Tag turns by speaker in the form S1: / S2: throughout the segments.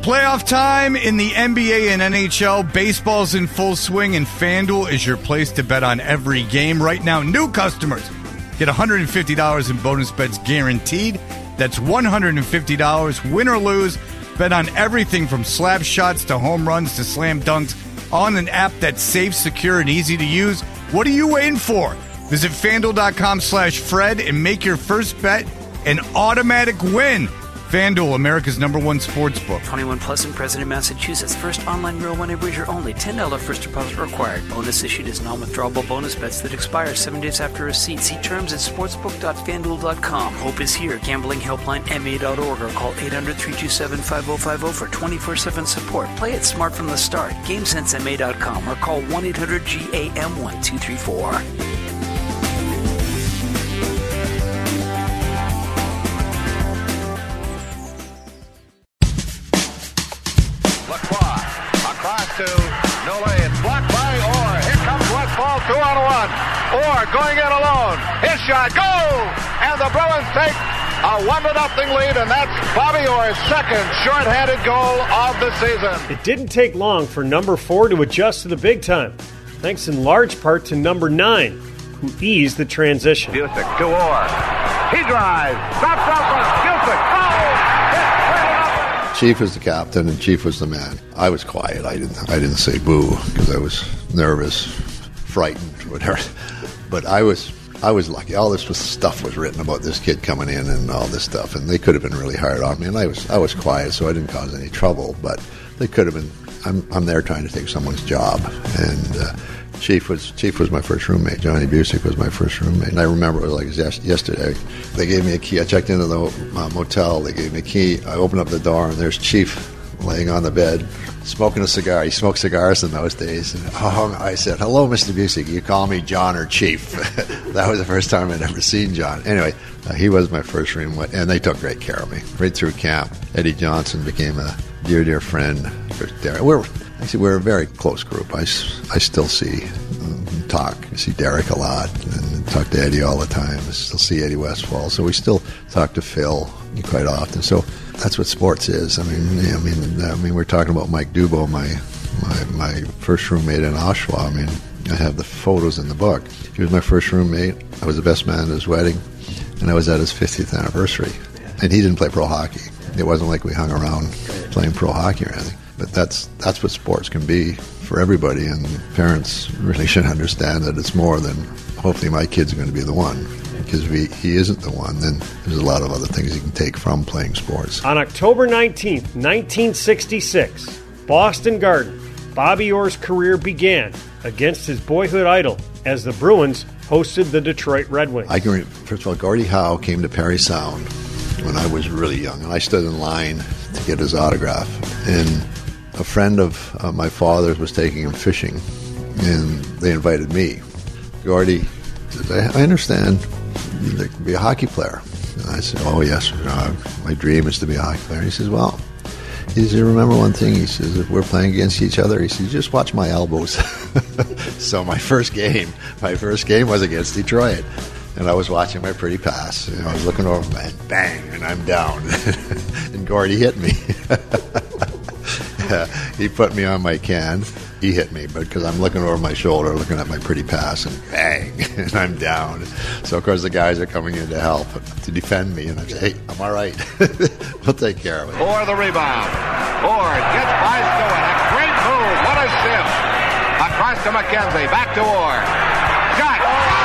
S1: Playoff time in the NBA and NHL. Baseball's in full swing, and FanDuel is your place to bet on every game. Right now, new customers get $150 in bonus bets guaranteed. That's $150, win or lose. Bet on everything from slap shots to home runs to slam dunks on an app that's safe, secure, and easy to use. What are you waiting for? Visit FanDuel.com/Fred and make your first bet an automatic win. FanDuel, America's #1 sportsbook.
S2: 21 plus and present in Massachusetts. First online real money wager only. $10 first deposit required. Bonus issued as non-withdrawable bonus bets that expire 7 days after receipt. See terms at sportsbook.fanduel.com. Hope is here. Gambling helpline MA.org or call 800-327-5050 for 24/7 support. Play it smart from the start. GameSenseMA.com or call 1-800-GAM-1234.
S3: To Nole, it's blocked by Orr. Here comes Westfall, 2-on-1. Orr going in alone. His shot, go! And the Bruins take a 1-0 lead, and that's Bobby Orr's second shorthanded goal of the season.
S4: It didn't take long for number 4 to adjust to the big time, thanks in large part to number 9, who eased the transition.
S3: Busick to Orr. He drives. Stops up on Busick. Oh!
S5: Chief was the captain and Chief was the man. I was quiet. I didn't say boo because I was nervous, frightened, whatever. But I was lucky. All this stuff was written about this kid coming in and all this stuff, and they could have been really hard on me. And I was quiet, so I didn't cause any trouble. But they could have been. I'm there trying to take someone's job, and Chief was my first roommate. Johnny Busick was my first roommate. And I remember it was like yesterday. They gave me a key. I checked into the motel. They gave me a key. I opened up the door, and there's Chief laying on the bed, smoking a cigar. He smoked cigars in those days. And I said, "Hello, Mr. Busick. You call me John or Chief?" That was the first time I'd ever seen John. Anyway, he was my first roommate, and they took great care of me. Right through camp, Eddie Johnson became a dear friend. We're a very close group. I still see Derek a lot and talk to Eddie all the time. I still see Eddie Westfall. So we still talk to Phil quite often. So that's what sports is. I mean, we're talking about Mike Dubo, my first roommate in Oshawa. I mean, I have the photos in the book. He was my first roommate. I was the best man at his wedding, and I was at his 50th anniversary. And he didn't play pro hockey. It wasn't like we hung around playing pro hockey or anything. But that's what sports can be for everybody, and parents really should understand that it's more than hopefully my kid's going to be the one. Because if he isn't the one, then there's a lot of other things you can take from playing sports.
S4: On October 19th, 1966, Boston Garden, Bobby Orr's career began against his boyhood idol as the Bruins hosted the Detroit Red Wings.
S5: First of all, Gordie Howe came to Parry Sound when I was really young, and I stood in line to get his autograph. And a friend of my father's was taking him fishing, and they invited me. Gordie said, "I understand you'd like to be a hockey player." And I said, "Oh, yes, my dream is to be a hockey player." He says, "Well," he says, "remember one thing," he says, "if we're playing against each other," he says, "just watch my elbows." So my first game was against Detroit. And I was watching my pretty pass. I was looking over, and bang, and I'm down. And Gordie hit me. He put me on my can. He hit me, but because I'm looking over my shoulder, looking at my pretty pass, and bang, and I'm down. So, of course, the guys are coming in to help, to defend me. And I say, "Hey, I'm all right. We'll take care of it."
S3: Orr the rebound. Orr gets by Stewart. A great move. What a shift. Across to McKenzie. Back to Orr. Shot.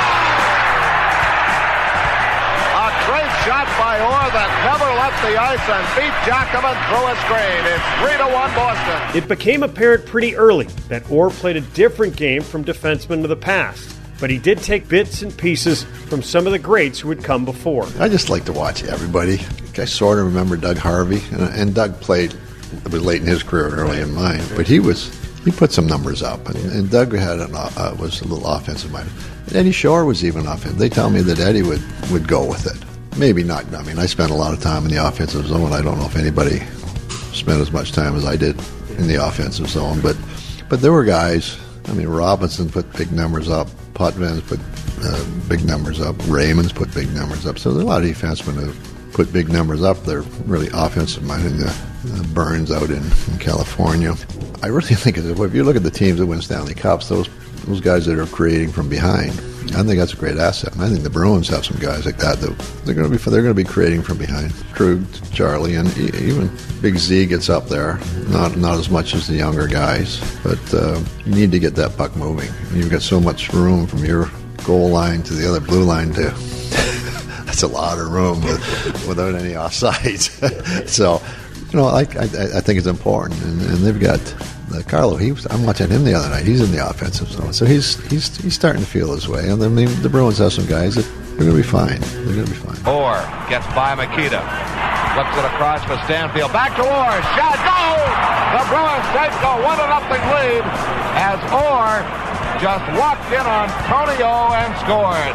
S3: Great shot by Orr that never left the ice and beat Jackman through a screen. It's 3-1 Boston.
S4: It became apparent pretty early that Orr played a different game from defensemen of the past, but he did take bits and pieces from some of the greats who had come before.
S5: I just like to watch everybody. I sort of remember Doug Harvey, and Doug played, it was late in his career, early in mine, but he put some numbers up, and Doug had was a little offensive minded. Eddie Shore was even offensive. They tell me that Eddie would go with it. Maybe not. I mean, I spent a lot of time in the offensive zone. I don't know if anybody spent as much time as I did in the offensive zone, but there were guys. I mean, Robinson put big numbers up. Potvins put big numbers up. Raymond's put big numbers up. So there's a lot of defensemen who put big numbers up. They're really offensive minded. Burns out in California. I really think if you look at the teams that win Stanley Cups, those guys that are creating from behind, I think that's a great asset. And I think the Bruins have some guys like that they're going to be creating from behind. Krug, Charlie, and even Big Z gets up there. Not as much as the younger guys, but you need to get that puck moving. You've got so much room from your goal line to the other blue line to. That's a lot of room without any offsides. So, I think it's important, and they've got Carlo. I'm watching him the other night. He's in the offensive zone, so he's starting to feel his way. And I mean, the Bruins have some guys that they're going to be fine. They're going to be fine.
S3: Orr gets by Makita, flips it across for Stanfield. Back to Orr, shot, goal! The Bruins take a 1-0 lead as Orr just walked in on Tonio and scored.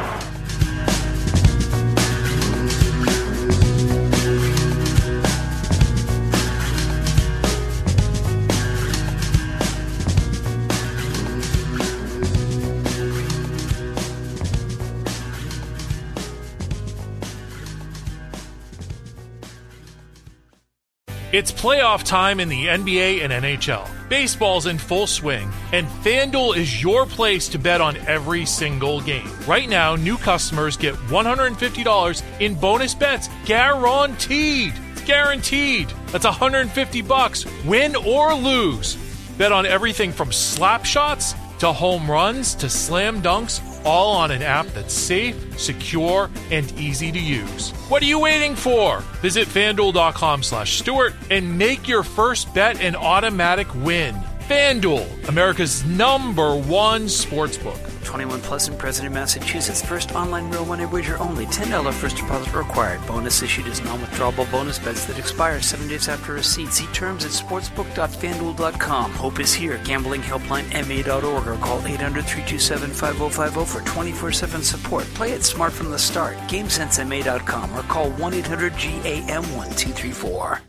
S6: It's playoff time in the NBA and NHL. Baseball's in full swing, and FanDuel is your place to bet on every single game. Right now, new customers get $150 in bonus bets guaranteed. It's guaranteed. That's $150, win or lose. Bet on everything from slap shots to home runs to slam dunks, all on an app that's safe, secure, and easy to use. What are you waiting for? Visit FanDuel.com/Stewart and make your first bet an automatic win. FanDuel, America's #1 sportsbook.
S2: 21 plus and present in Massachusetts. First online real money wager only. $10 first deposit required. Bonus issued as non-withdrawable bonus bets that expire 7 days after receipt. See terms at sportsbook.fanduel.com. Hope is here. Gambling helpline ma.org or call 800-327-5050 for 24/7 support. Play it smart from the start. GameSenseMA.com or call 1-800-GAM-1234.